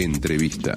Entrevista.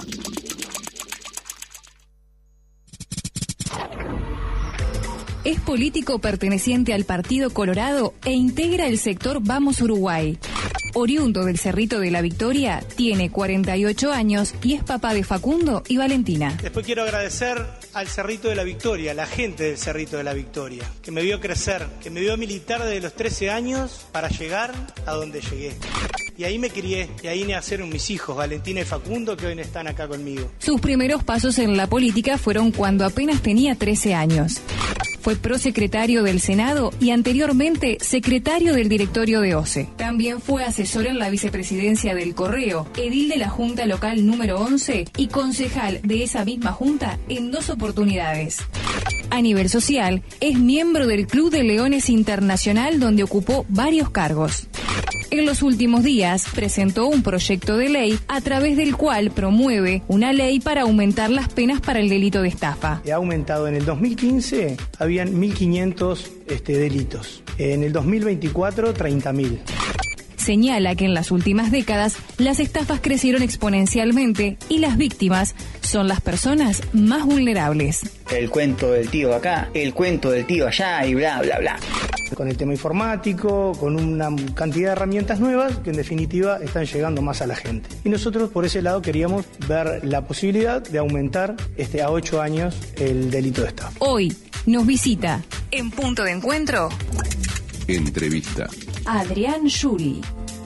Es político perteneciente al Partido Colorado e integra el sector Vamos Uruguay. Oriundo del Cerrito de la Victoria, tiene 48 años y es papá de Facundo y Valentina. Después quiero agradecer al Cerrito de la Victoria, la gente del Cerrito de la Victoria, que me vio crecer, que me vio militar desde los 13 años para llegar a donde llegué. Y ahí me crié, y ahí nacieron mis hijos, Valentina y Facundo, que hoy están acá conmigo. Sus primeros pasos en la política fueron cuando apenas tenía 13 años. Fue prosecretario del Senado y anteriormente secretario del directorio de OCE. También fue asesor en la vicepresidencia del Correo, edil de la Junta Local número 11 y concejal de esa misma junta en 2 oportunidades. A nivel social, es miembro del Club de Leones Internacional, donde ocupó varios cargos. En los últimos días presentó un proyecto de ley a través del cual promueve una ley para aumentar las penas para el delito de estafa. Ha aumentado. En el 2015 habían 1.500 delitos. En el 2024, 30.000. Señala que en las últimas décadas las estafas crecieron exponencialmente y las víctimas son las personas más vulnerables. El cuento del tío acá, el cuento del tío allá y bla, bla, bla. Con el tema informático, con una cantidad de herramientas nuevas que en definitiva están llegando más a la gente. Y nosotros por ese lado queríamos ver la posibilidad de aumentar a 8 años el delito de estafa. Hoy nos visita en Punto de Encuentro Entrevista. Adrián Yuri.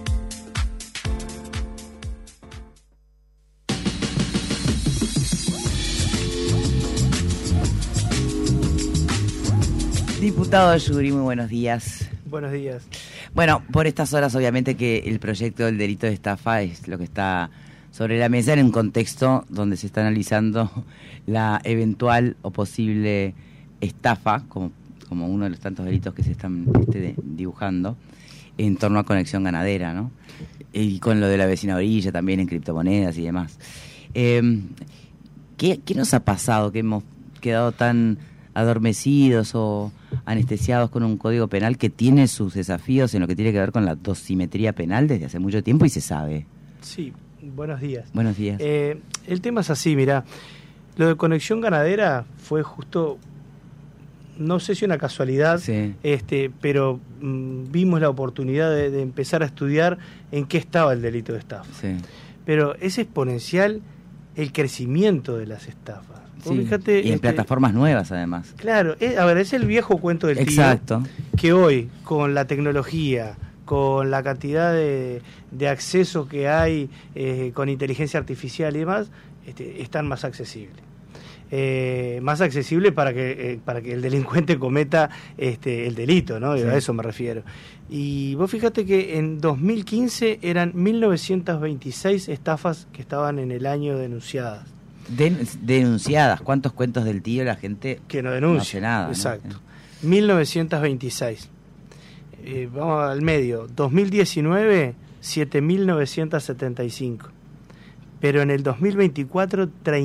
Diputado Yuri, muy buenos días. Buenos días. Bueno, por estas horas obviamente que el proyecto del delito de estafa es lo que está sobre la mesa en un contexto donde se está analizando la eventual o posible estafa, como uno de los tantos delitos que se están dibujando en torno a Conexión Ganadera, ¿no? Y con lo de la vecina orilla también en criptomonedas y demás. ¿Qué nos ha pasado que hemos quedado tan adormecidos o anestesiados con un código penal que tiene sus desafíos en lo que tiene que ver con la dosimetría penal desde hace mucho tiempo y se sabe? Sí, buenos días. Buenos días. El tema es así, mira, lo de Conexión Ganadera fue justo, no sé si una casualidad, sí. Pero vimos la oportunidad de empezar a estudiar en qué estaba el delito de estafa. Sí. Pero es exponencial el crecimiento de las estafas. Sí, Fíjate, y en plataformas nuevas además. Claro, es el viejo cuento del tío. Exacto. Que hoy, con la tecnología, con la cantidad de acceso que hay, con inteligencia artificial y demás, están más accesibles. Más accesible para que el delincuente cometa el delito, ¿no? Sí. A eso me refiero. Y vos fíjate que en 2015 eran 1926 estafas que estaban en el año denunciadas. Denunciadas. ¿Cuántos cuentos del tío la gente que no denuncia? No hace nada, exacto. ¿no? 1926. Vamos al medio. 2019, 7.975. Pero en el 2024,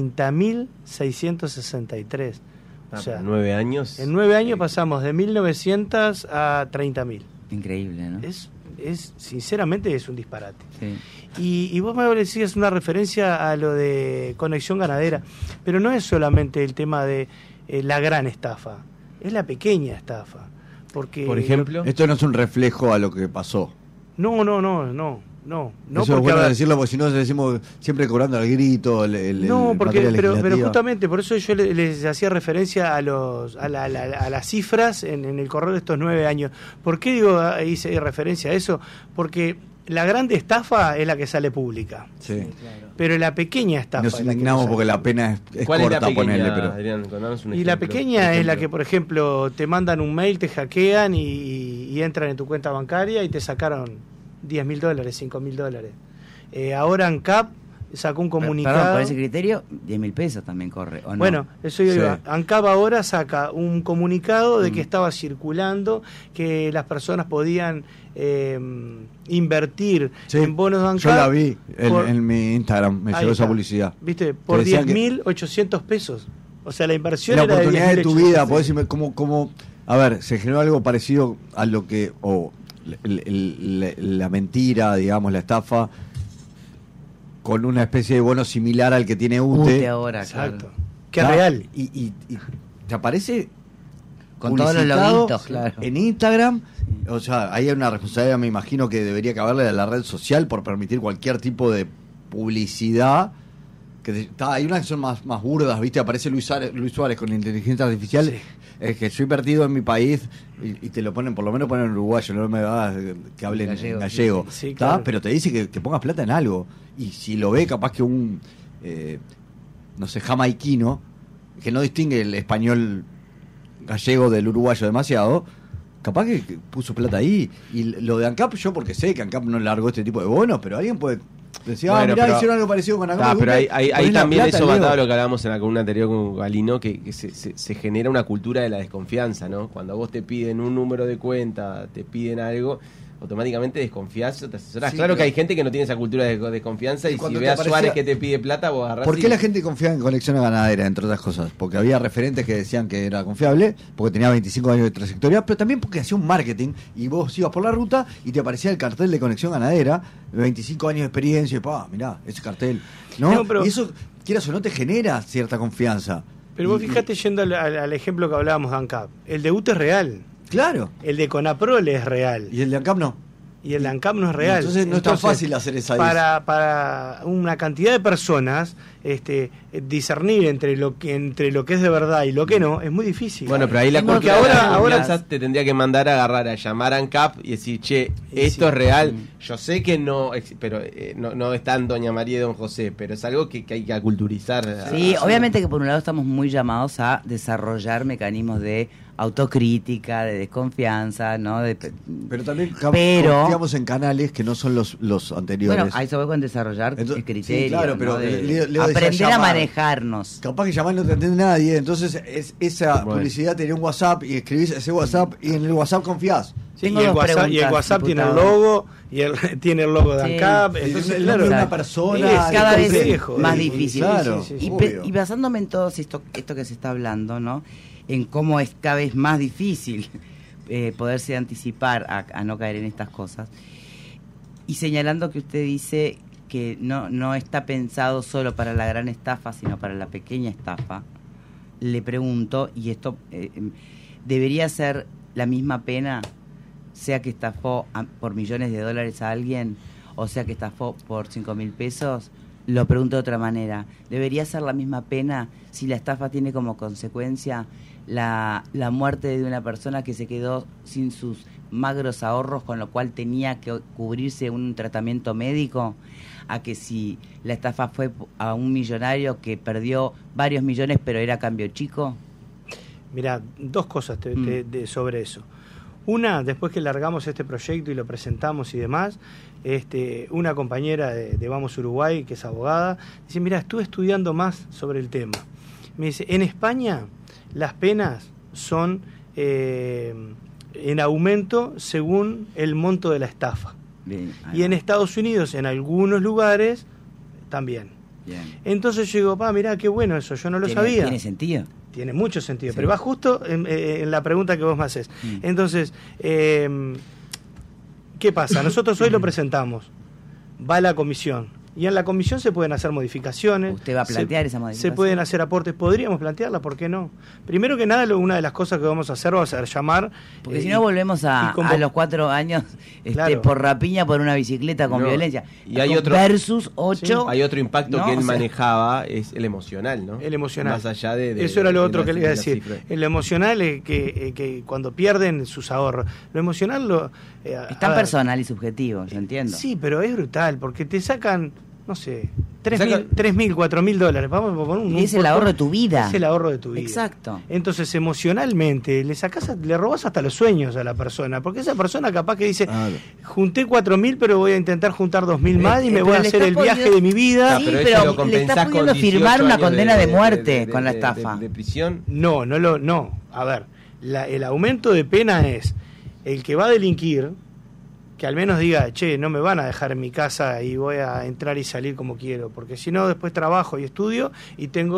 30.663. O sea, 9 años. En 9 años pasamos de 1.900 a 30.000. Increíble, ¿no? Sinceramente es un disparate. Sí. Y vos me decías una referencia a lo de Conexión Ganadera, pero no es solamente el tema de la gran estafa, es la pequeña estafa. Porque por ejemplo, esto no es un reflejo a lo que pasó. No. Eso es bueno decirlo, porque si no decimos siempre cobrando al grito. Pero justamente por eso yo les hacía referencia a las cifras en el correr de estos 9 años. ¿Por qué hice referencia a eso? Porque la grande estafa es la que sale pública. Sí. Claro. Pero la pequeña estafa nos indignamos porque la pena es ¿cuál corta, es la pequeña, ponerle, pero Adrián, y la pequeña es la que, por ejemplo, te mandan un mail, te hackean y entran en tu cuenta bancaria y te sacaron $10.000, $5.000. Ahora ANCAP sacó un comunicado. Perdón, por ese criterio, 10.000 pesos también corre, ¿o no? Bueno, eso yo iba. ANCAP ahora saca un comunicado de que estaba circulando, que las personas podían invertir en bonos de ANCAP. Yo la vi en mi Instagram, me llegó esa publicidad. ¿Viste? Por 10.800 pesos. O sea, la inversión la era oportunidad de tu vida, podés decirme cómo. A ver, se generó algo parecido a lo que. La mentira, digamos, la estafa. con una especie de bono similar al que tiene UTE ahora, exacto. claro. Que es real. Y te aparece con todos los loguitos, claro. En Instagram. Sí. O sea, ahí hay una responsabilidad, me imagino, que debería caberle a la red social por permitir cualquier tipo de publicidad. Hay unas que son más burdas, ¿viste? Aparece Luis Suárez con inteligencia artificial. Sí. Es que yo he invertido en mi país y te lo ponen, por lo menos ponen en uruguayo, no me hagas que hablen en gallego. Sí, claro. Pero te dice que pongas plata en algo. Y si lo ve, capaz que un, no sé, jamaiquino, que no distingue el español gallego del uruguayo demasiado, capaz que puso plata ahí. Y lo de ANCAP, yo porque sé que ANCAP no largó este tipo de bonos, pero alguien puede decir, bueno, mirá, hicieron algo parecido con ANCAP. Pero ahí también eso mataba a lo que hablábamos en la columna anterior con Galino, que se genera una cultura de la desconfianza, ¿no? Cuando a vos te piden un número de cuenta, te piden algo, automáticamente desconfías o te asesorás. Sí, claro que hay gente que no tiene esa cultura de desconfianza y si ve a Suárez que te pide plata, vos agarrás. ¿Por qué la gente confiaba en Conexión Ganadera, entre otras cosas? Porque había referentes que decían que era confiable, porque tenía 25 años de trayectoria, pero también porque hacía un marketing y vos ibas por la ruta y te aparecía el cartel de Conexión Ganadera, 25 años de experiencia, y mirá, ese cartel. ¿No? Pero, y eso, quieras o no, te genera cierta confianza. Pero vos fijate, yendo al ejemplo que hablábamos de ANCAP, el de UTE es real. Claro. El de Conaprol es real. ¿Y el de ANCAP no? Y el de ANCAP no es real. Entonces no es tan fácil hacer esa para una cantidad de personas discernir entre lo que es de verdad y lo que no es muy difícil. Bueno, pero ahí porque ahora te tendría que mandar a agarrar, a llamar a ANCAP y decir, che, esto es real. Yo sé que no, pero no está en Doña María y Don José, pero es algo que hay que aculturizar. Sí, obviamente que por un lado estamos muy llamados a desarrollar mecanismos de autocrítica, de desconfianza, ¿no? Pero también confiamos en canales que no son los anteriores. Bueno, ahí se va con desarrollar el criterio. Sí, claro, pero ¿no? Aprender a manejarnos. Capaz que llamar no te entiende nadie, entonces esa publicidad tenía un WhatsApp y escribís ese WhatsApp y en el WhatsApp confías. Sí, y el WhatsApp tiene el logo y tiene el logo de ANCAP. Entonces, claro, una persona es cada vez más difícil. Claro, y basándome en todo esto que se está hablando, ¿no? En cómo es cada vez más difícil poderse anticipar a no caer en estas cosas, y señalando que usted dice que no está pensado solo para la gran estafa, sino para la pequeña estafa, le pregunto, y esto debería ser la misma pena, sea que estafó por millones de dólares a alguien, o sea que estafó por 5.000 pesos. Lo pregunto de otra manera, ¿debería ser la misma pena si la estafa tiene como consecuencia la muerte de una persona que se quedó sin sus magros ahorros, con lo cual tenía que cubrirse un tratamiento médico, a que si la estafa fue a un millonario que perdió varios millones pero era cambio chico? Mirá, dos cosas sobre eso. Una, después que largamos este proyecto y lo presentamos y demás, una compañera de Vamos Uruguay, que es abogada, dice, mirá, estuve estudiando más sobre el tema. Me dice, en España las penas son en aumento según el monto de la estafa. Bien, y en Estados Unidos, en algunos lugares, también. Bien. Entonces yo digo, mirá, qué bueno eso, yo no lo sabía. ¿Tiene sentido? Tiene mucho sentido, sí. Pero va justo en la pregunta que vos me haces. Entonces, ¿qué pasa? Nosotros hoy lo presentamos, va a la comisión, y en la comisión se pueden hacer modificaciones. ¿Usted va a plantear esa modificación? Se pueden hacer aportes, podríamos plantearla, ¿por qué no? Primero que nada, una de las cosas que vamos a hacer va a ser llamar... Porque si no volvemos a los 4 años claro. Por rapiña por una bicicleta con violencia. Y hay otro, versus 8... Sí, hay otro impacto que él manejaba, es el emocional, ¿no? El emocional. Más allá de eso era lo otro que le iba a decir. El emocional es que cuando pierden sus ahorros. Lo emocional... es tan personal y subjetivo, yo entiendo. Sí, pero es brutal, porque te sacan... no sé, 3.000, 4.000 dólares. Vamos a poner y es el ahorro de tu vida. Es el ahorro de tu vida. Exacto. Entonces, emocionalmente, le robás hasta los sueños a la persona. Porque esa persona capaz que dice, junté 4.000, pero voy a intentar juntar 2.000 más y me voy a hacer el viaje de mi vida. Sí, pero le estás pudiendo firmar una condena de muerte con la estafa. De prisión. No. A ver, el aumento de pena es el que va a delinquir, que al menos diga, che, no me van a dejar en mi casa y voy a entrar y salir como quiero, porque si no después trabajo y estudio y tengo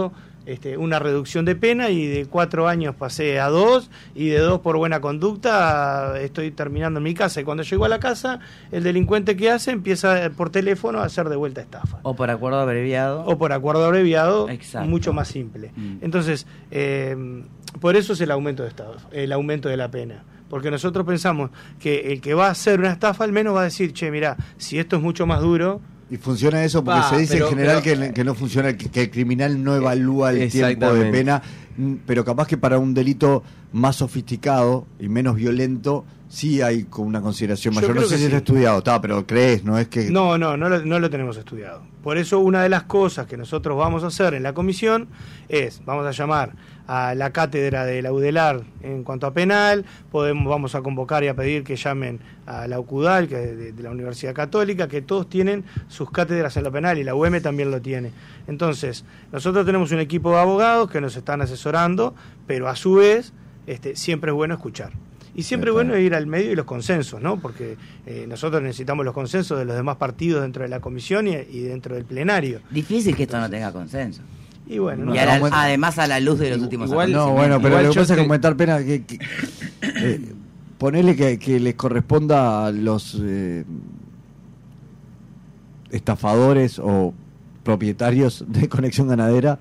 una reducción de pena y de 4 años pasé a 2 y de 2 por buena conducta estoy terminando en mi casa. Y cuando llego a la casa, el delincuente que hace empieza por teléfono a hacer de vuelta estafa. O por acuerdo abreviado. O por acuerdo abreviado, Exacto. mucho más simple. Entonces, por eso es el aumento de la pena. Porque nosotros pensamos que el que va a hacer una estafa al menos va a decir, che, mirá, si esto es mucho más duro... Y funciona eso porque se dice en general que no funciona, que el criminal no evalúa el tiempo de pena, pero capaz que para un delito más sofisticado y menos violento sí hay con una consideración mayor. No sé si está estudiado, pero crees, no es que... No lo tenemos estudiado. Por eso una de las cosas que nosotros vamos a hacer en la comisión es, vamos a llamar a la cátedra de la UDELAR en cuanto a penal, vamos a convocar y a pedir que llamen a la UCUDAL, que es de la Universidad Católica, que todos tienen sus cátedras en lo penal y la UM también lo tiene. Entonces, nosotros tenemos un equipo de abogados que nos están asesorando, pero a su vez siempre es bueno escuchar. Y siempre es bueno ir al medio y los consensos, ¿no? Porque nosotros necesitamos los consensos de los demás partidos dentro de la comisión y dentro del plenario. Difícil que esto no tenga consenso. Y bueno, y además a la luz de los últimos años. No, bueno, pero lo que pasa es que aumentar pena, ponerle que les corresponda a los estafadores o propietarios de Conexión Ganadera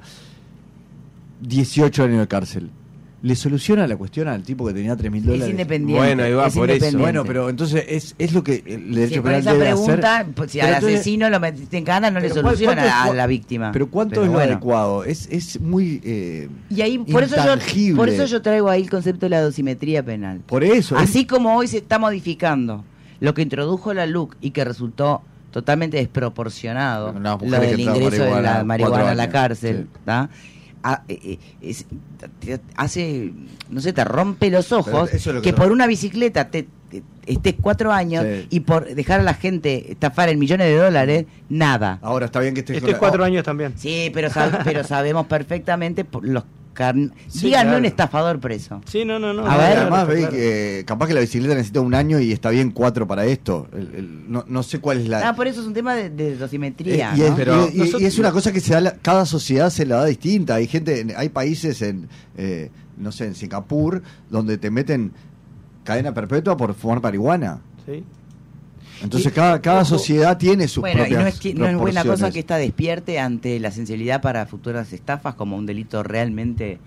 18 años de cárcel. ¿Le soluciona la cuestión al tipo que tenía $3.000? Es independiente. Bueno, ahí va por eso. Bueno, pero entonces es lo que el derecho penal esa debe pregunta, hacer. pues, si al asesino lo metiste en cana, no le soluciona a la víctima. Pero ¿cuánto es lo adecuado? Es muy y ahí por eso yo traigo ahí el concepto de la dosimetría penal. Por eso. Así como hoy se está modificando lo que introdujo la LUC y que resultó totalmente desproporcionado, lo del ingreso de la marihuana a la cárcel, ¿tá? Hace, no sé, te rompe los ojos que por una bicicleta estés 4 años y por dejar a la gente estafar en millones de dólares, nada. Ahora está bien que estés 4 años también. Sí, pero sabemos perfectamente los díganme un estafador preso. Sí, no. A ver, además veis que capaz que la bicicleta necesita 1 año y está bien 4 para esto. No sé cuál es la... por eso es un tema de dosimetría. Y es una cosa que se da, cada sociedad se la da distinta. Hay países no sé, en Singapur, donde te meten cadena perpetua por fumar marihuana. Sí. Entonces cada sociedad tiene sus propias y no es buena cosa que esta despierte ante la sensibilidad para futuras estafas como un delito realmente,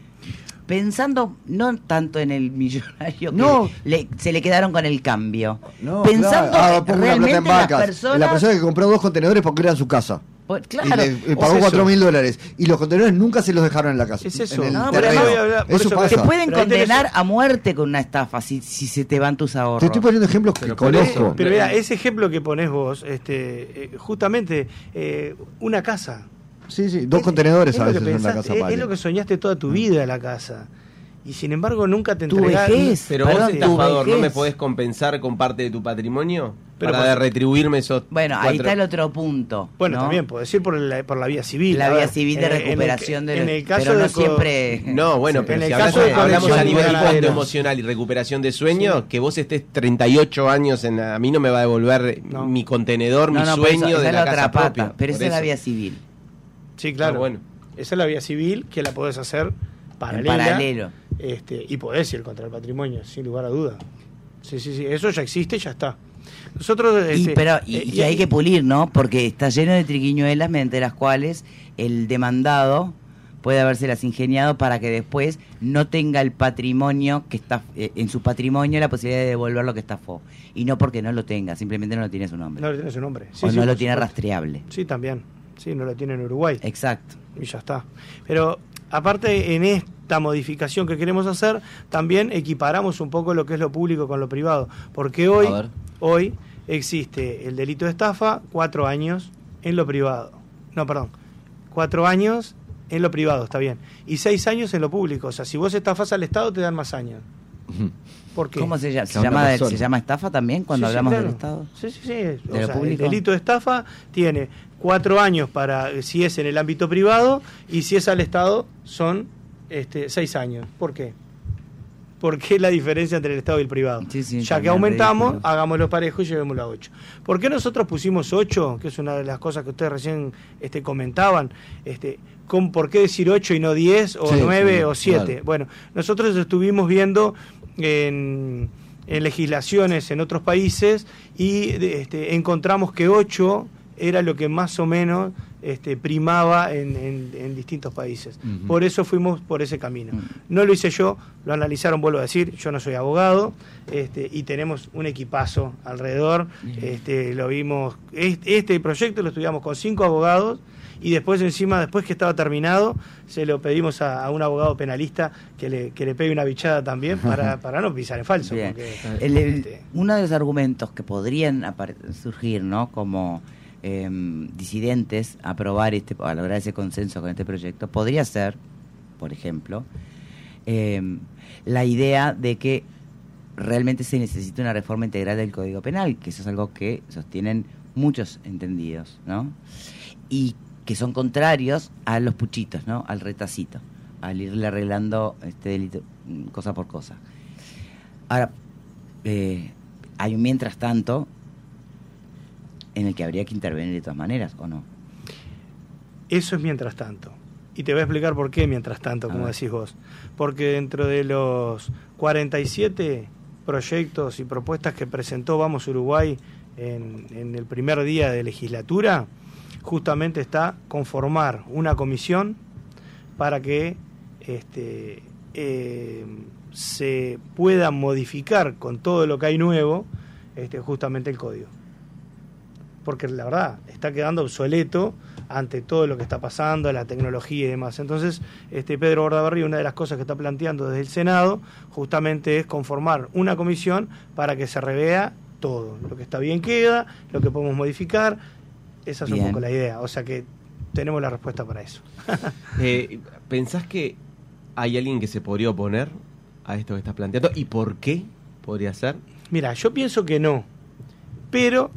pensando no tanto en el millonario que se le quedaron con el cambio, pensando realmente en las personas. La persona que compró 2 contenedores porque era su casa. Claro, y le pagó $4.000 y los contenedores nunca se los dejaron en la casa. Es eso. Eso pasa. Te pueden condenar a muerte con una estafa si se te van tus ahorros. Te estoy poniendo ejemplos que conozco. Pero mira, ese ejemplo que pones vos, justamente una casa. Sí, 2 contenedores a veces en la casa. Es lo que soñaste toda tu vida, la casa. Y sin embargo nunca te entregaron. Pero vos, estafador, ¿no me podés compensar con parte de tu patrimonio? Para retribuirme esos... Bueno, ahí está el otro punto. Bueno, también podés ir por la vía civil. La vía civil de recuperación en el caso pero de no siempre... No, bueno, pero si hablamos a nivel fondo emocional y recuperación de sueños, que vos estés 38 años a mí no me va a devolver mi contenedor, mi sueño de la casa propia. Pero esa es la vía civil. Sí, claro. Bueno. Esa es la vía civil que la podés hacer paralela. En paralelo. Y podés ir contra el patrimonio, sin lugar a duda. Sí, eso ya existe y ya está. Nosotros y hay que pulir, ¿no? Porque está lleno de triquiñuelas mediante las cuales el demandado puede habérselas ingeniado para que después no tenga el patrimonio que está en su patrimonio la posibilidad de devolver lo que estafó. Y no porque no lo tenga, simplemente no lo tiene su nombre. No lo tiene su nombre. No lo tiene rastreable. Sí, también. Sí, no lo tiene en Uruguay. Exacto. Y ya está. Pero aparte, en esta modificación que queremos hacer, también equiparamos un poco lo que es lo público con lo privado. Porque hoy existe el delito de estafa, 4 años en lo privado. 4 años en lo privado, está bien. Y 6 años en lo público. O sea, si vos estafás al Estado, te dan más años. ¿Por qué? ¿Cómo se llama? ¿Se llama estafa también cuando hablamos del Estado? Sí. O sea, el delito de estafa tiene 4 años para si es en el ámbito privado y si es al Estado son 6 años. ¿Por qué? ¿por qué la diferencia entre el Estado y el privado? Sí, ya que aumentamos, hagámoslo parejo y llevémoslo a 8. ¿Por qué nosotros pusimos 8? Que es una de las cosas que ustedes recién comentaban. ¿Por qué decir 8 y no 10 o 9 o 7? Claro. Bueno, nosotros estuvimos viendo en legislaciones en otros países y encontramos que 8 era lo que más o menos primaba en distintos países. Uh-huh. Por eso fuimos por ese camino. Uh-huh. No lo hice yo, lo analizaron, vuelvo a decir, yo no soy abogado, y tenemos un equipazo alrededor. Uh-huh. Lo vimos, este proyecto lo estudiamos con 5 abogados, y después que estaba terminado, se lo pedimos a un abogado penalista que le pegue una bichada también para no pisar en falso. Porque, uno de los argumentos que podrían surgir, ¿no?, como disidentes a lograr ese consenso con este proyecto, podría ser, por ejemplo, la idea de que realmente se necesita una reforma integral del Código Penal, que eso es algo que sostienen muchos entendidos, ¿no? Y que son contrarios a los puchitos, ¿no?, al retacito, al irle arreglando este delito cosa por cosa. Ahora, hay un mientras tanto en el que habría que intervenir de todas maneras, ¿o no? Eso es mientras tanto. Y te voy a explicar por qué mientras tanto, como decís vos. Porque dentro de los 47 proyectos y propuestas que presentó Vamos Uruguay en el primer día de legislatura, justamente está conformar una comisión para que se pueda modificar con todo lo que hay nuevo justamente el código. Porque la verdad está quedando obsoleto ante todo lo que está pasando, la tecnología y demás. Entonces, Pedro Bordaberry, una de las cosas que está planteando desde el Senado justamente es conformar una comisión para que se revea todo, lo que está bien queda, lo que podemos modificar. Esa es un poco la idea, o sea que tenemos la respuesta para eso. ¿Pensás que hay alguien que se podría oponer a esto que estás planteando? ¿Y por qué podría ser? Mira, yo pienso que no. Pero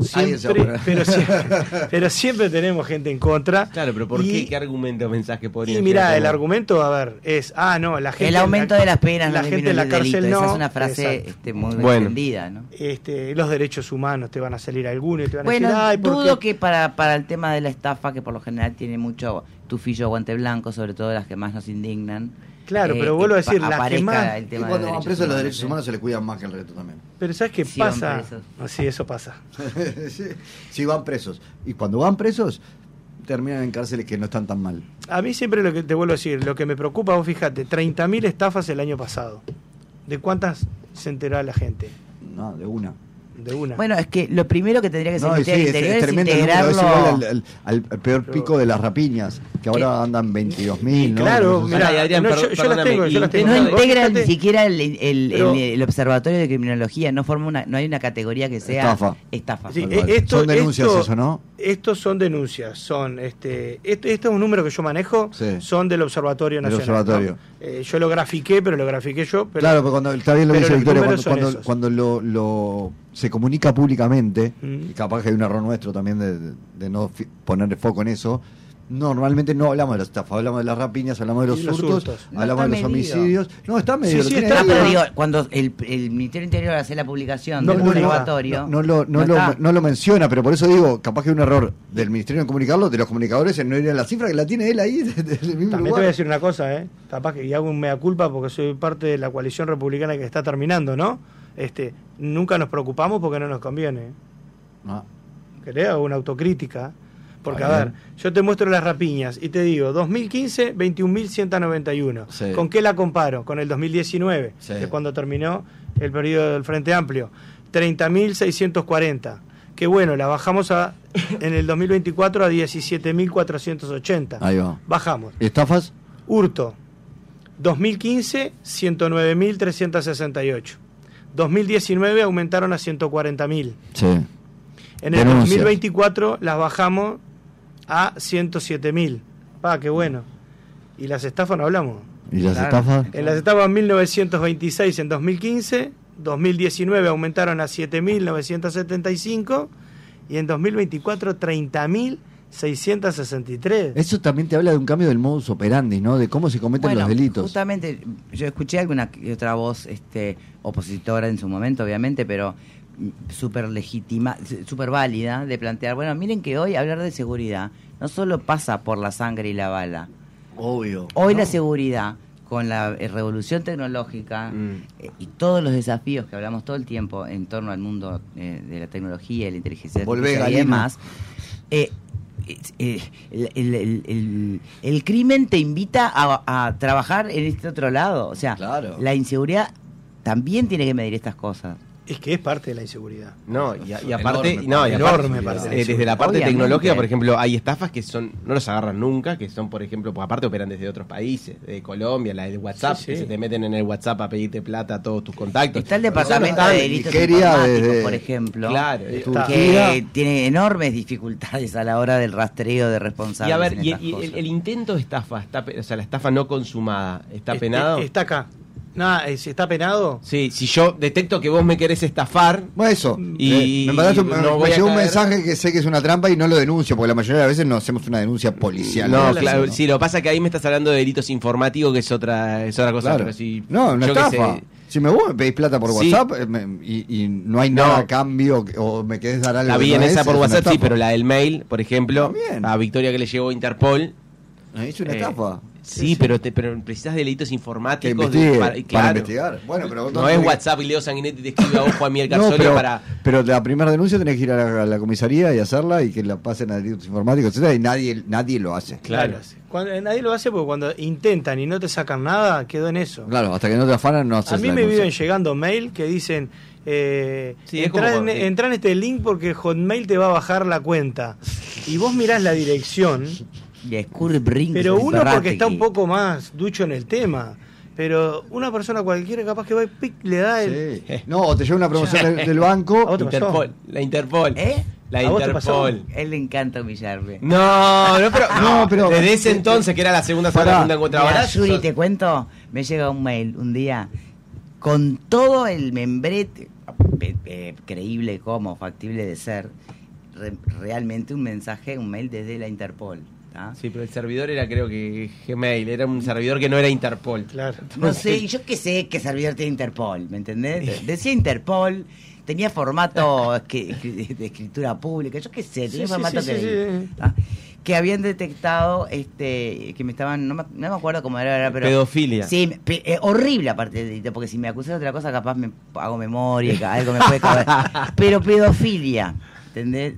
siempre tenemos gente en contra. Claro, pero ¿por qué? ¿Qué argumento pensás que podría ser? Y mira, el argumento, a ver, es, la gente... El aumento de las penas, la gente en la cárcel no. Esa es una frase muy defendida, ¿no? Los derechos humanos te van a salir algunos y te van a decir, dudo que para el tema de la estafa, que por lo general tiene mucho tufillo guante blanco, sobre todo las que más nos indignan. Claro, pero vuelvo a decir, las que más... Y cuando van presos los derechos humanos se les cuidan más que el resto también. Pero ¿sabes qué pasa? Sí, eso pasa. Sí, van presos. Y cuando van presos, terminan en cárceles que no están tan mal. A mí siempre lo que te vuelvo a decir, lo que me preocupa, vos fíjate, 30.000 estafas el año pasado. ¿De cuántas se enteró la gente? No, de una. Bueno, es que lo primero que tendría que ser es tremendo, integrarlo... Es igual al peor pico de las rapiñas, que ahora andan 22.000, ¿no? Claro, mirá, yo las tengo. No integra ni siquiera el Observatorio de Criminología, no hay una categoría que sea estafa. Sí, son denuncias eso, ¿no? Estos son denuncias, esto es un número que yo manejo, son del Observatorio Nacional. ¿No? Yo lo grafiqué, pero lo grafiqué yo. Pero, claro, pero cuando está bien lo dice Victoria, cuando lo se comunica públicamente, y capaz que hay un error nuestro también de no ponerle foco en eso. Normalmente no hablamos de las estafas, hablamos de las rapiñas, hablamos de los hurtos, hablamos de los homicidios. No, está medio. Sí, pero digo, cuando el Ministerio del Interior hace la publicación del observatorio. No lo menciona, pero por eso digo, capaz que hay un error del Ministerio en comunicarlo, de los comunicadores en no ir a la cifra que la tiene él ahí desde el mismo También lugar. Te voy a decir una cosa, capaz que y hago un mea culpa porque soy parte de la coalición republicana que está terminando, ¿no? Nunca nos preocupamos porque no nos conviene. ¿Querés? Hago una autocrítica. Porque, a ver, yo te muestro las rapiñas y te digo, 2015, 21.191. Sí. ¿Con qué la comparo? Con el 2019, que es cuando terminó el periodo del Frente Amplio. 30.640. Que bueno, la bajamos en el 2024 a 17.480. Ahí va. Bajamos. ¿Estafas? Hurto. 2015, 109.368. 2019 aumentaron a 140.000. Sí. En el 2024 las bajamos a 107.000. Qué bueno. ¿Y las estafas no hablamos? ¿Y las estafas? En las estafas 1.926 en 2015, 2019 aumentaron a 7.975 y en 2024 30.000 663. Eso también te habla de un cambio del modus operandi, ¿no? De cómo se cometen los delitos. Justamente, yo escuché alguna y otra voz opositora en su momento, obviamente, pero súper legítima, súper válida, de plantear, bueno, miren que hoy hablar de seguridad no solo pasa por la sangre y la bala. Obvio. Hoy la seguridad, con la revolución tecnológica y todos los desafíos que hablamos todo el tiempo en torno al mundo de la tecnología y la inteligencia artificial y demás, el crimen te invita a trabajar en este otro lado. O sea, claro. La inseguridad también tiene que medir estas cosas. Es que es parte de la inseguridad. No, y aparte, enorme parte desde la parte Obviamente. tecnológica, por ejemplo, hay estafas que no los agarran nunca, que son, por ejemplo, pues aparte operan desde otros países, de Colombia, la del WhatsApp, Sí. que se te meten en el WhatsApp a pedirte plata a todos tus contactos. Está el departamento de delitos Nigeria informáticos, desde- por ejemplo, Claro, que tiene enormes dificultades a la hora del rastreo de responsables. Y a ver, en y estas cosas. el intento de estafa, o sea, la estafa no consumada, ¿está penado? Está acá. Nada, si está penado. Sí, si yo detecto que vos me querés estafar, Bueno, eso. Y me mandaste no voy me a llegó un caer. mensaje que sé que es una trampa y no lo denuncio, porque la mayoría de las veces no hacemos una denuncia policial. no, la claro, hacemos, ¿no? sí, lo que pasa es que ahí me estás hablando de delitos informáticos, que es otra cosa. Claro. Pero si, No, una yo qué estafa. sé, Si vos me pedís plata por Sí. WhatsApp y no hay nada a cambio o me querés dar algo. la vi que en no esa es por una WhatsApp, sí, estafa. pero la del mail, por ejemplo, También. a Victoria que le llegó Interpol. Es una eh, estafa. Sí, pero precisas delitos Que informáticos investigue, para para investigar. Bueno, pero No es WhatsApp y Leo Sanguinetti te escribe a vos, Juan Miguel No, Carsolio, para... pero la primera denuncia tenés que ir a la comisaría y hacerla y que la pasen a delitos informáticos, etcétera, y nadie lo hace. Claro. Nadie lo hace porque cuando intentan y no te sacan nada, quedó en eso. Claro, hasta que no te afanan no haces A mí la me denuncia. viven llegando mail que dicen Sí, es como cuando- entra en este link porque Hotmail te va a bajar la cuenta. Y vos mirás la dirección, Y escurre brinco, pero uno porque Ferrati. está un poco más ducho en el tema. Pero una persona cualquiera capaz que va y pic, le da el... Sí. No, o te llega una promoción del banco. ¿A vos te pasó? Interpol, la Interpol. La ¿A vos te pasó? Interpol. Él le encanta humillarme. No, No, pero- desde ese entonces, que era la segunda Pará. segunda contra Mira, ahora, Yuri, te cuento, me llega un mail un día con todo el membrete creíble como factible de ser, realmente un mensaje, un mail desde la Interpol. ¿tá? Sí, pero el servidor era, creo que Gmail, era un servidor que no era Interpol. Claro. No sé, y yo qué sé qué servidor tiene Interpol, ¿me entendés? Decía Interpol, tenía formato de escritura pública, yo qué sé, tenía Sí, formato sí, que, sí, sí. ¿tá? Que habían detectado que me estaban, no me acuerdo cómo era, pero Pedofilia. sí, horrible aparte de delito, porque si me acusas de otra cosa capaz me hago memoria, y algo me puede caber. Pero pedofilia, ¿entendés?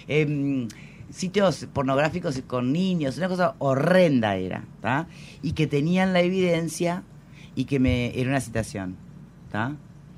Sitios pornográficos con niños, una cosa horrenda era, ¿tá? Y que tenían la evidencia y que era una citación, ¿tá?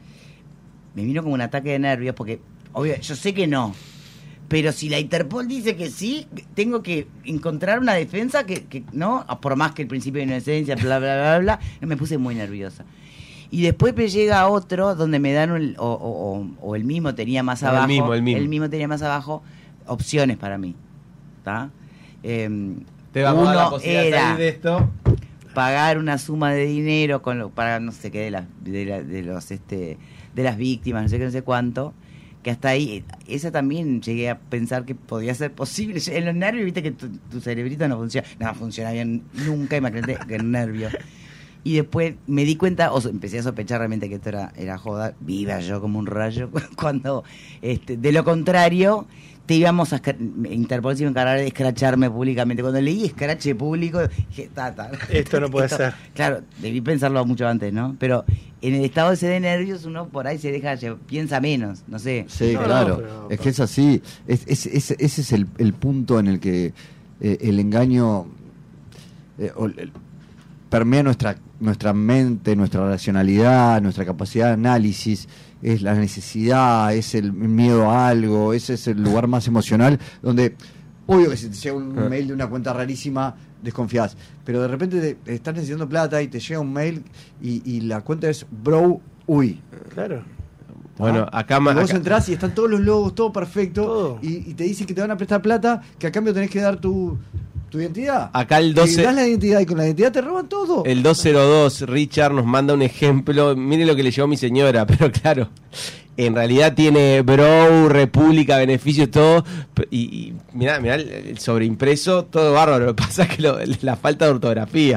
Me vino como un ataque de nervios porque, obvio, yo sé que no, pero si la Interpol dice que sí, tengo que encontrar una defensa que no, por más que el principio de inocencia, bla, bla, bla, bla, me puse muy nerviosa. Y después me llega otro donde me dan, o el mismo tenía más abajo, el mismo tenía más abajo opciones para mí, ¿tá? Te vamos a dar la posibilidad de salir de esto. Pagar una suma de dinero para no sé qué de las víctimas, no sé qué, no sé cuánto, que hasta ahí, esa también llegué a pensar que podía ser posible. En los nervios, viste que tu cerebrito no funciona bien nunca, imagínate que el nervio. Y después me di cuenta, empecé a sospechar realmente que esto era joda, viva yo como un rayo, cuando de lo contrario te íbamos a Interpol se iba a encargar de escracharme públicamente. Cuando leí escrache público, dije, Esto no puede ser. Claro, debí pensarlo mucho antes, ¿no? Pero en el estado ese de nervios uno por ahí piensa menos, no sé. Sí, No, claro. pero- Es que es así. Ese es el punto en el que el engaño permea nuestra mente, nuestra racionalidad, nuestra capacidad de análisis. Es la necesidad, es el miedo a algo, ese es el lugar más emocional donde, obvio que si te llega un mail de una cuenta rarísima, desconfías, pero de repente te estás necesitando plata y te llega un mail y la cuenta es bro, uy. Claro. Bueno, acá Y vos acá- entrás y están todos los logos, todo perfecto, Todo. y te dicen que te van a prestar plata, que a cambio tenés que dar tu identidad. Acá el Y 12 das la identidad y con la identidad te roban todo. El 202, Richard, nos manda un ejemplo. Mire lo que le llegó a mi señora, pero claro, en realidad tiene Brow, República, beneficios, todo. Y mirá el sobreimpreso, todo bárbaro. Lo que pasa es que la falta de ortografía.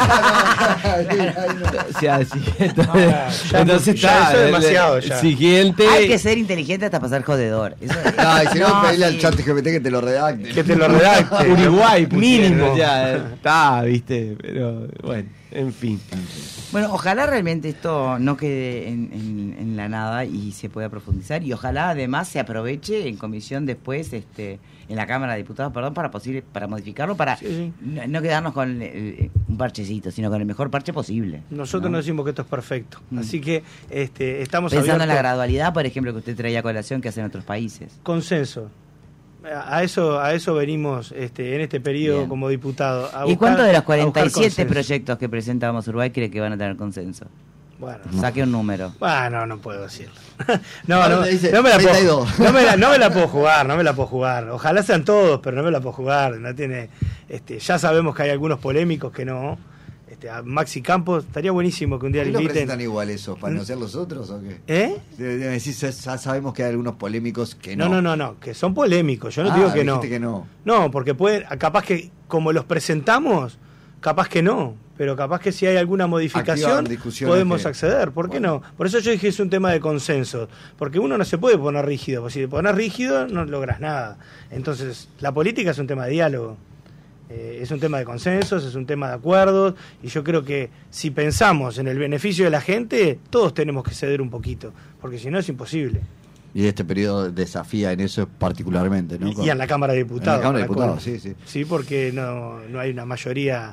O sea, sí, entonces está. Eso es demasiado ya. Siguiente. Hay que ser inteligente hasta pasar jodedor. Eso, No, y si no, pedirle al sí. chat GPT que te lo redacte. Que te lo redacte. Uruguay, pusieron, Mínimo. o sea, está, viste, pero bueno, en fin. Bueno, ojalá realmente esto no quede en la nada y se pueda profundizar, y ojalá además se aproveche en comisión después, en la Cámara de Diputados, perdón, para modificarlo, para Sí. no quedarnos con un parchecito, sino con el mejor parche posible. Nosotros no decimos que esto es perfecto. Así que estamos Pensando en la abiertos. gradualidad, por ejemplo, que usted traía a colación, que hacen otros países. Consenso. A eso venimos en este periodo Bien. como diputado. ¿Y cuántos de los a buscar 47 consenso. proyectos que presenta Vamos Uruguay cree que van a tener consenso? Bueno, Saque un número. no puedo decirlo. no Ahora te dice me la 32. puedo, no me la puedo jugar. Ojalá sean todos, pero no me la puedo jugar. No tiene, ya sabemos que hay algunos polémicos que no. A Maxi Campos, estaría buenísimo que un día ¿Por le qué lo inviten. presentan igual eso? ¿Para no ser los otros o qué? ¿Eh? Decís, ya sabemos que hay algunos polémicos que no. No, que son polémicos. Yo no te digo que no. dijiste que no. No, porque capaz que como los presentamos, capaz que no. Pero capaz que si hay alguna modificación, Activan discusiones podemos que- acceder. ¿Por qué no? Por eso yo dije es un tema de consenso. Porque uno no se puede poner rígido. Porque si te pones rígido, no logras nada. Entonces, la política es un tema de diálogo. Es un tema de consensos, es un tema de acuerdos. Y yo creo que si pensamos en el beneficio de la gente, todos tenemos que ceder un poquito. Porque si no, es imposible. Y este periodo desafía en eso particularmente, ¿no? Y en la Cámara de Diputados. En la Cámara de me Diputados, acuerdo. sí. Sí, porque no hay una mayoría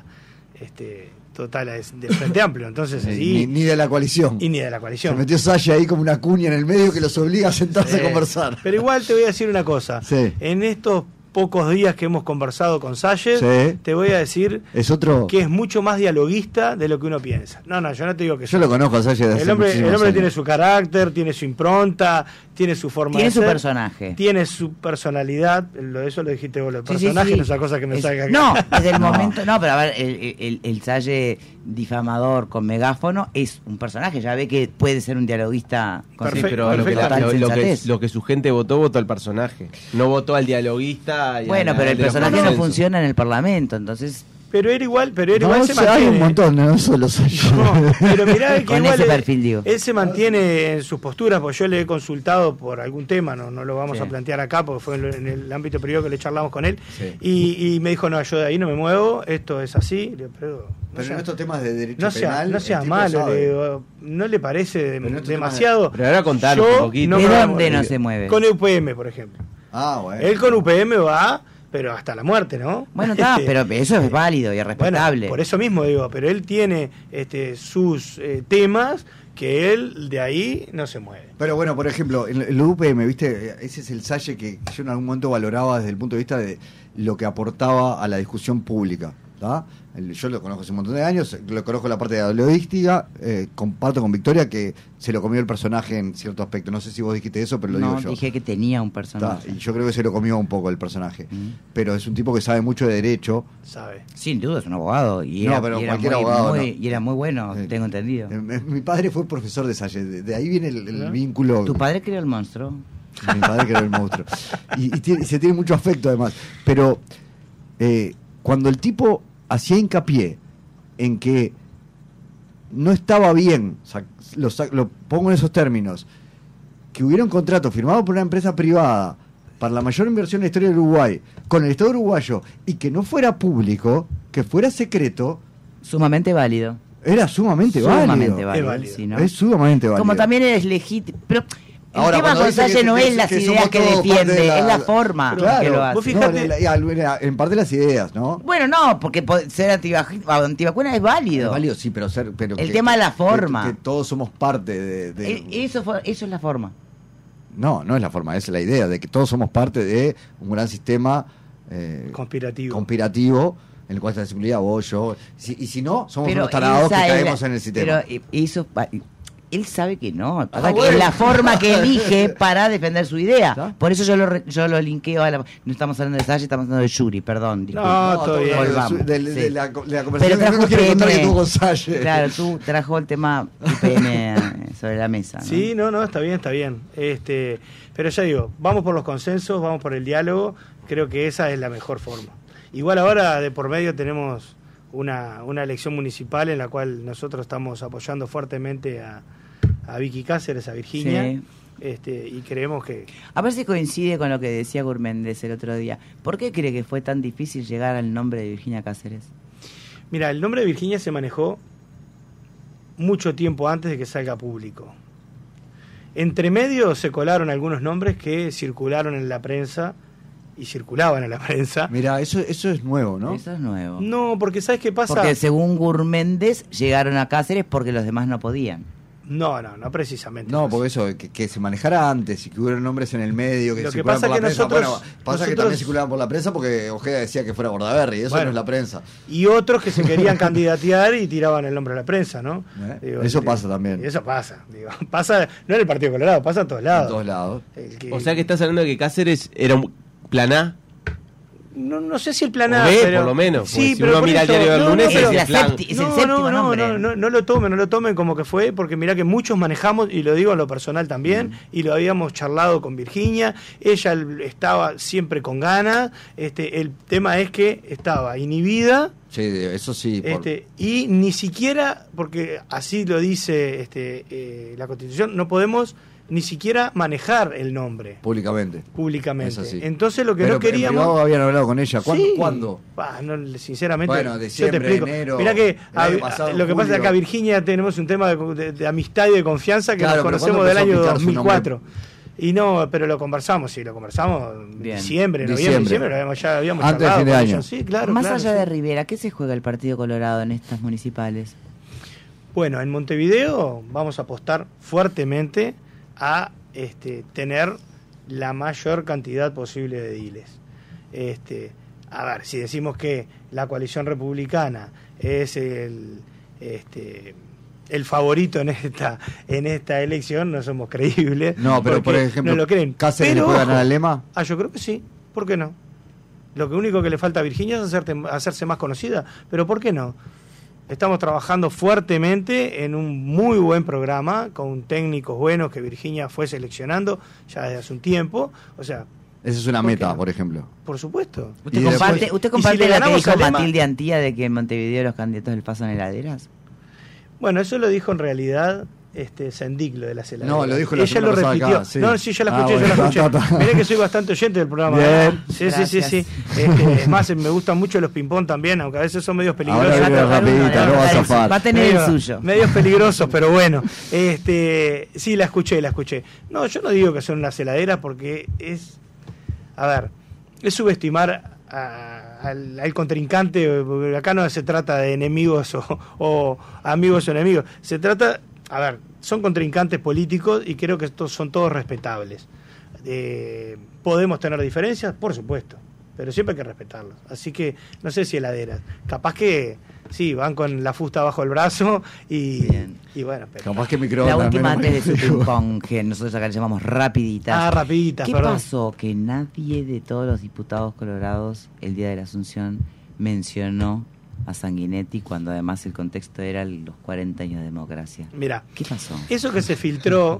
total de Frente Amplio. Entonces, Ni de la coalición. y ni de la Se coalición. metió Saya ahí como una cuña en el medio que los obliga a sentarse a conversar. Pero igual te voy a decir una cosa. Sí. En estos pocos días que hemos conversado con Salles, Sí. te voy a decir Es otro. que es mucho más dialoguista de lo que uno piensa. No, yo no te digo que Yo lo conozco a Saya desde El hace hombre muchísimos años. tiene su carácter, tiene su impronta, tiene su forma Tiene de su ser, personaje. tiene su personalidad. Eso lo dijiste vos, el Sí, sí, personaje sí. no es una cosa que me salga acá. No, desde el No. momento. No, pero a ver, el Salle difamador con megáfono es un personaje. Ya ve que puede ser un dialoguista con Perfecto, Pero lo que, perfecto. lo que su gente votó al personaje. No votó al dialoguista. Y Bueno, pero el de los personaje no consensos. funciona en el Parlamento, entonces Pero era igual No, se mantiene. hay un montón, no solo Saya. No, pero mirá que Con igual ese perfil, digo. él se mantiene en sus posturas, porque yo le he consultado por algún tema, no lo vamos Sí. a plantear acá, porque fue en el ámbito privado que le charlamos con él, Sí. y me dijo, no, yo de ahí no me muevo, esto es así, le digo, pero Pero en estos temas de derecho no sea, penal. no sea el tipo malo, sabe. le digo, ¿no le parece Pero en estos demasiado? Pero ahora contanos Yo un poquito. no ¿de me dónde muevo. no se mueve? Con UPM, por ejemplo. Ah, bueno. Él con UPM va, pero hasta la muerte, ¿no? Bueno, está, pero eso es válido y es Bueno, respetable. por eso mismo digo, pero él tiene sus temas que él de ahí no se mueve. Pero bueno, por ejemplo, en el UPM, ¿viste? Ese es el Salle que yo en algún momento valoraba desde el punto de vista de lo que aportaba a la discusión pública. ¿tá? Yo lo conozco hace un montón de años, lo conozco en la parte de la logística, comparto con Victoria que se lo comió el personaje en cierto aspecto. No sé si vos dijiste eso, pero lo no, digo yo. dije que tenía un ¿tá? personaje. Y yo creo que se lo comió un poco el personaje. Pero es un tipo que sabe mucho de derecho. ¿Sabe? Sin duda, es un abogado. Y No, era, pero y era cualquier muy, abogado, muy- no. y era muy bueno, Sí. tengo entendido. Mi padre fue profesor de Salle, de ahí viene el ¿No? vínculo. ¿Tu padre creó el monstruo? Mi padre que era el monstruo. Y se tiene mucho afecto además. Pero cuando el tipo hacía hincapié en que no estaba bien, lo pongo en esos términos, que hubiera un contrato firmado por una empresa privada para la mayor inversión en la historia de Uruguay, con el Estado uruguayo, y que no fuera público, que fuera secreto, Sumamente válido. era sumamente Sumamente válido. válido. Es válido. sí, ¿no? Es sumamente válido. Como también es legítimo. Pero el Ahora, tema cuando con dice que Salle no que- es las que ideas somos que todos parte defiende, de es la forma Claro, que lo hace. vos fíjate- en parte las ideas, ¿no? Bueno, no, porque ser antivacuna es válido. Es válido, sí, pero El tema de la forma. Que todos somos parte de Eso es la forma. No es la forma, es la idea de que todos somos parte de un gran sistema conspirativo en el cual está la seguridad, vos, yo. Y si no, somos unos tarados que esa es caemos en el sistema. Pero eso, él sabe que no. Pasa Ah, que bueno. es la forma que elige para defender su idea. ¿Está? Por eso yo lo linkeo a la. No estamos hablando de Salle, estamos hablando de Yuri, perdón. disculpe. No, todo bien. Volvamos, De sí. la Pero conversación que trajo no quiere contar que UPM. tuvo con Salle. Claro, tú trajo el tema UPM sobre la mesa, ¿no? Sí, no, está bien. Pero ya digo, vamos por los consensos, vamos por el diálogo, creo que esa es la mejor forma. Igual ahora de por medio tenemos una elección municipal en la cual nosotros estamos apoyando fuertemente a Vicky Cáceres, a Virginia. Sí. Y creemos que... A ver si coincide con lo que decía Gurméndez el otro día. ¿Por qué cree que fue tan difícil llegar al nombre de Virginia Cáceres? Mira, el nombre de Virginia se manejó mucho tiempo antes de que salga público. Entre medio se colaron algunos nombres que circularon en la prensa y circulaban en la prensa. Mira, eso es nuevo, ¿no? Eso es nuevo. No, porque ¿sabes qué pasa? Porque según Gurméndez llegaron a Cáceres porque los demás no podían. No precisamente. No, porque eso, que se manejara antes y que hubiera nombres en el medio, que Lo que circulaban pasa por la que prensa. nosotros- Pasa que también circulaban por la prensa porque Ojeda decía que fuera Bordaberry, eso Bueno. no es la prensa. Y otros que se querían candidatear y tiraban el nombre a la prensa, ¿no? Eso pasa también. Eso pasa, no en el Partido Colorado, pasa en todos lados. En todos lados. O sea que estás hablando de que Cáceres era un plan A. No sé si el plan O A, B, pero... por lo menos, porque si pero uno por mira el eso- diario del lunes, pero- es el plan. Es el séptimo nombre. No lo tomen como que fue, porque mirá que muchos manejamos, y lo digo en lo personal también, y lo habíamos charlado con Virginia, ella estaba siempre con ganas, el tema es que estaba inhibida, Sí, eso sí. y ni siquiera, porque así lo dice la Constitución, no podemos ni siquiera manejar el nombre Públicamente. públicamente. Eso sí. Entonces lo que Pero no queríamos... en privado habían hablado con ella. Sí. ¿Cuándo? Sinceramente, Bueno, yo te diciembre, explico. enero, Mirá que el año pasado, lo que pasa es que julio. acá Virginia tenemos un tema de amistad y de confianza que Claro, nos pero conocemos ¿cuándo del año empezó a pintar su 2004. Y no, pero lo conversamos en Bien. diciembre, noviembre, Diciembre. diciembre, ya habíamos Antes de charlado fin de con año. ellos. Sí, claro. Más claro, allá sí. de Rivera, ¿qué se juega el Partido Colorado en estas municipales? Bueno, en Montevideo vamos a apostar fuertemente a tener la mayor cantidad posible de ediles. A ver, si decimos que la coalición republicana es el favorito en esta elección, no somos creíbles. No, pero por porque ejemplo, no lo creen. ¿Cáceres Pero, le puede ganar ojo, a Lema? yo creo que sí. ¿Por qué no? Lo único que le falta a Virginia es hacerse más conocida. Pero ¿por qué no? Estamos trabajando fuertemente en un muy buen programa con técnicos buenos que Virginia fue seleccionando ya desde hace un tiempo. O sea, Esa es una ¿por qué meta, no? por ejemplo. por supuesto. ¿Usted Y comparte, después- ¿usted y comparte si le lo que ganamos dijo a Lema- Matilde Antía de que en Montevideo los candidatos del PAS son heladeras? Bueno, eso lo dijo en realidad Sendic, lo de la heladera. No, lo dijo la Ella lo semana pasada repitió. acá, sí. No, sí, yo la Ah, escuché, bueno, yo la escuché. está. Mirá que soy bastante oyente del programa. Bien. Sí. Gracias. Es más, me gustan mucho los ping-pong también, aunque a veces son medios peligrosos. Ahora viene Va a rapidita, tocar no uno, va a va zafar. a tener el suyo. Medios peligrosos, pero bueno. Sí, la escuché. No, yo no digo que son unas heladeras porque es subestimar al contrincante. Porque acá no se trata de enemigos o amigos o enemigos. Se trata, son contrincantes políticos y creo que estos son todos respetables. ¿Podemos tener diferencias? Por supuesto, pero siempre hay que respetarlos. Así que no sé si heladeras. Capaz que sí, van con la fusta bajo el brazo Bien. y bueno, pero... Capaz que microondas. La última menos antes de su mal. ping-pong, que nosotros acá le llamamos rapiditas. rapiditas, ¿Qué perdón. pasó? Que nadie de todos los diputados colorados el día de la Asunción mencionó a Sanguinetti cuando además el contexto era los 40 años de democracia. Mirá, ¿Qué pasó? eso que se filtró,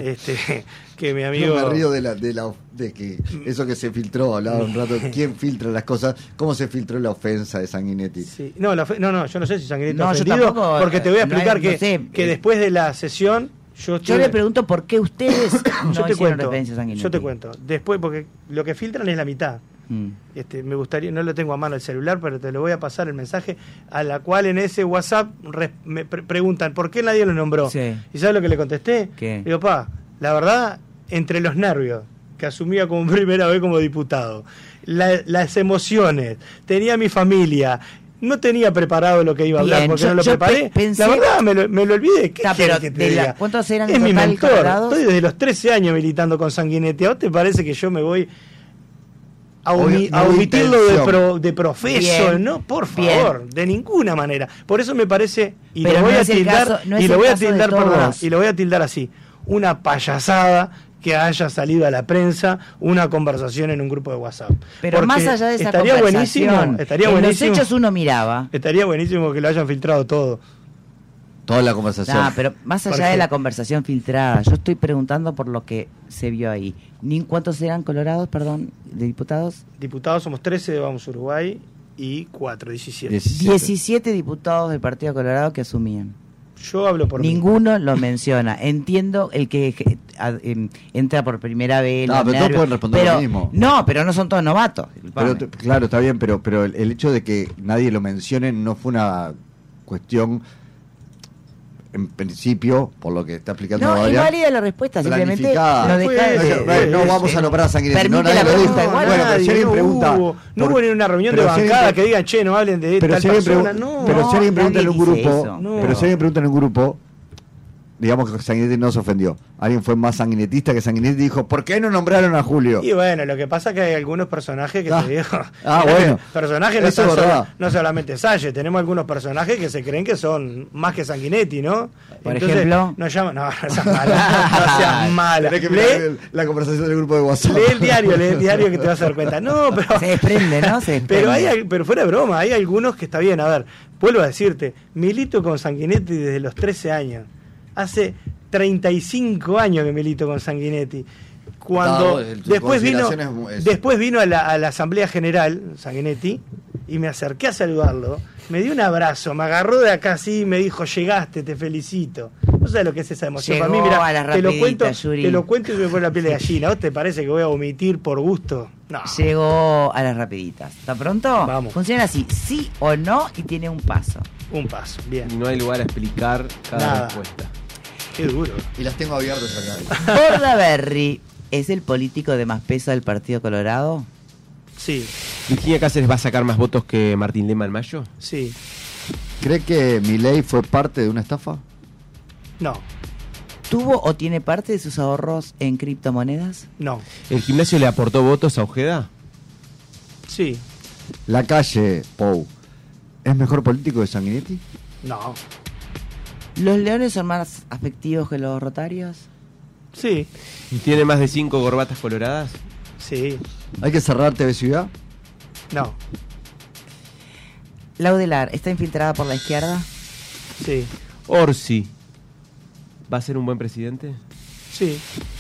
que mi amigo... Yo me río de que eso que se filtró, hablaba un rato, ¿quién filtra las cosas? ¿Cómo se filtró la ofensa de Sanguinetti? Sí. No, yo no sé si Sanguinetti No, yo ofendido, tampoco, porque te voy a no explicar hay- no sé, que después de la sesión yo le pregunto por qué ustedes no yo te hicieron cuento, referencia a Sanguinetti. yo te cuento. Después, porque lo que filtran es la mitad. Mm. Me gustaría, no lo tengo a mano el celular, pero te lo voy a pasar el mensaje, a la cual en ese WhatsApp me preguntan ¿por qué nadie lo nombró? Sí. ¿Y sabes lo que le contesté? ¿Qué? Digo, la verdad, entre los nervios que asumía como primera vez como diputado, las emociones, tenía mi familia, no tenía preparado lo que iba a hablar Bien, porque yo- no lo yo preparé. pensé- La verdad, me lo olvidé. ¿Qué Está, quieres pero que te de la- diga? ¿cuántos eran en Es mi total mentor. colorados? Estoy desde los 13 años militando con Sanguinetti. ¿A vos te parece que yo me voy a No omitirlo intención. de profeso? Bien, No, por bien. favor, de ninguna manera. Por eso me parece, y Pero lo voy no a es el tildar, caso- no es y el lo voy a caso de tildar, perdón, todos. y lo voy a tildar así, una payasada que haya salido a la prensa una conversación en un grupo de WhatsApp. Pero Porque más allá de esa estaría conversación, buenísimo, estaría en buenísimo, los hechos uno miraba. estaría buenísimo que lo hayan filtrado todo. Toda la conversación. No, pero más allá de la conversación filtrada, yo estoy preguntando por lo que se vio ahí. ¿Cuántos eran colorados, perdón, de diputados? Diputados somos 13 de Vamos Uruguay y 17. 17 diputados del Partido Colorado que asumían. Yo hablo por Ninguno lo menciona. Entiendo el que entra por primera vez. No, pero todos pueden responder lo mismo. No, pero no son todos novatos. Pero, claro, está bien, pero el hecho de que nadie lo mencione no fue una cuestión, en principio, por lo que está explicando No, Adrián, es válida la respuesta, simplemente lo deja no vamos a nombrar a Sanguinetti. No, permite nadie la lo dijo. pregunta igual. Bueno, pero si alguien pregunta... No hubo ni una reunión de bancada que digan, che, no hablen de tal persona. No, pero si alguien pregunta en un nadie dice grupo, eso. pero si alguien pregunta en un grupo, digamos que Sanguinetti no se ofendió. Alguien fue más sanguinetista que Sanguinetti dijo, ¿por qué no nombraron a Julio? Y bueno, lo que pasa es que hay algunos personajes que te digo. Bueno. Personajes no solamente Salle, tenemos algunos personajes que se creen que son más que Sanguinetti, ¿no? Por ejemplo. No seas mala. No seas mala. Tenés que mirar la conversación del grupo de WhatsApp. Lee el diario que te vas a dar cuenta. No, pero. Se desprende, ¿no? Se desprende. Pero fuera de broma, hay algunos que está bien. A ver, vuelvo a decirte, milito con Sanguinetti desde los 13 años. Hace 35 años que milito con Sanguinetti. Cuando después vino a la Asamblea General, Sanguinetti, y me acerqué a saludarlo, me dio un abrazo, me agarró de acá así y me dijo, llegaste, te felicito. ¿No sabes lo que es esa emoción? Llegó para mí, mira, te lo cuento y me pone la piel de gallina. ¿Vos te parece que voy a omitir por gusto? No. Llegó a las rapiditas. ¿Está pronto? Vamos. Funciona así, sí o no, y tiene un paso. Un paso, bien. Y no hay lugar a explicar cada respuesta. Qué duro. Y las tengo abiertas acá. Bordaberry, ¿es el político de más peso del Partido Colorado? Sí. ¿Virginia Cáceres va a sacar más votos que Martín Lema en mayo? Sí. ¿Cree que Milei fue parte de una estafa? No. ¿Tuvo o tiene parte de sus ahorros en criptomonedas? No. ¿El gimnasio le aportó votos a Ojeda? Sí. La Calle, Pou, ¿es mejor político que Sanguinetti? No. ¿Los leones son más afectivos que los rotarios? Sí. ¿Tiene más de 5 corbatas coloradas? Sí. ¿Hay que cerrar TV Ciudad? No. ¿Laudelar está infiltrada por la izquierda? Sí. Orsi, ¿va a ser un buen presidente? Sí.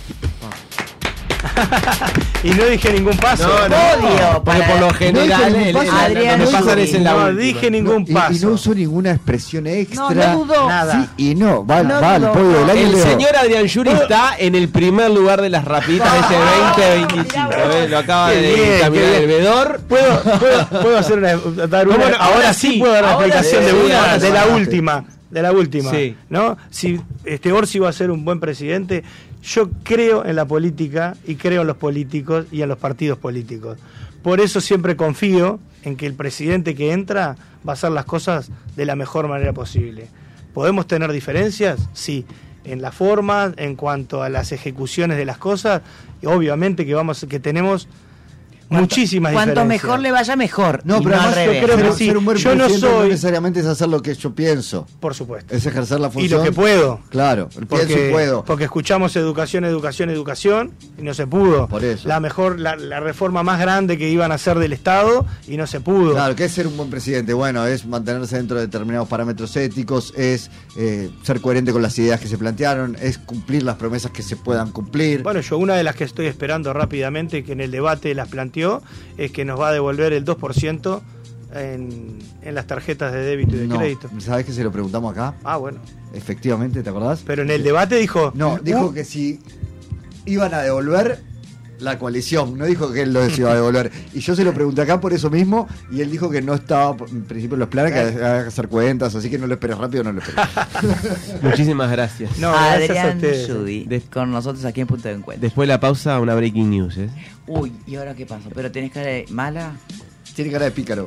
Y no dije ningún paso. Odio, porque por lo general Adrián, me pasan es en la no última. dije ningún paso. Y no usó ninguna expresión extra. No dudó. Nada. Sí, y no, va No al dudó. podio del año. El Leo. señor Adrián Yuri está en el primer lugar de las rapiditas de ese 2025. Lo acaba Qué de bien, caminar qué el bien. vedor. ¿Puedo hacer dar una? Bueno, ahora sí puedo dar la ahora explicación sí, de una, ahora de sí. la última. De la última, Sí. ¿no? Si Orsi va a ser un buen presidente, yo creo en la política y creo en los políticos y en los partidos políticos. Por eso siempre confío en que el presidente que entra va a hacer las cosas de la mejor manera posible. ¿Podemos tener diferencias? Sí. En la forma, en cuanto a las ejecuciones de las cosas, y obviamente que tenemos muchísimas Cuanto diferencias. mejor le vaya, mejor. No, Y pero al además revés. yo creo que ser, sí. ser un buen Yo no presidente no soy- necesariamente es hacer lo que yo pienso. Por supuesto. Es ejercer la Y función. lo que puedo. Claro, pienso y puedo. Porque escuchamos educación y no se pudo. Por eso. La reforma más grande que iban a hacer del Estado y no se pudo. Claro, ¿qué es ser un buen presidente? Bueno, es mantenerse dentro de determinados parámetros éticos, es ser coherente con las ideas que se plantearon, es cumplir las promesas que se puedan cumplir. Bueno, yo una de las que estoy esperando rápidamente, que en el debate las planteó, es que nos va a devolver el 2% en las tarjetas de débito y de No, crédito. ¿sabés que se lo preguntamos acá? Ah, bueno. Efectivamente, ¿te acordás? Pero en el debate dijo... No, dijo que si iban a devolver la coalición, no dijo que él lo iba a devolver. Y yo se lo pregunté acá por eso mismo, y él dijo que no estaba en principio en los planes, que había que hacer cuentas, así que no lo esperes rápido, no lo esperes. Muchísimas gracias. No, gracias a Adrián ustedes. Judy, con nosotros aquí en Punto de Encuentro. Después de la pausa, una breaking news. Uy, ¿y ahora qué pasó? ¿Pero tenés cara de mala? Tiene cara de pícaro.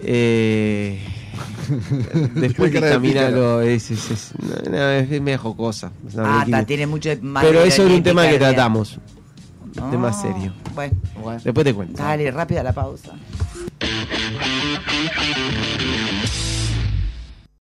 Después Cara de dictamínalo, es medio jocosa. Es una breaking news. Tiene mucho de Pero eso es un tema que taquicardia. tratamos. No, Tema serio. Bueno, Después te cuento. dale, rápida la pausa.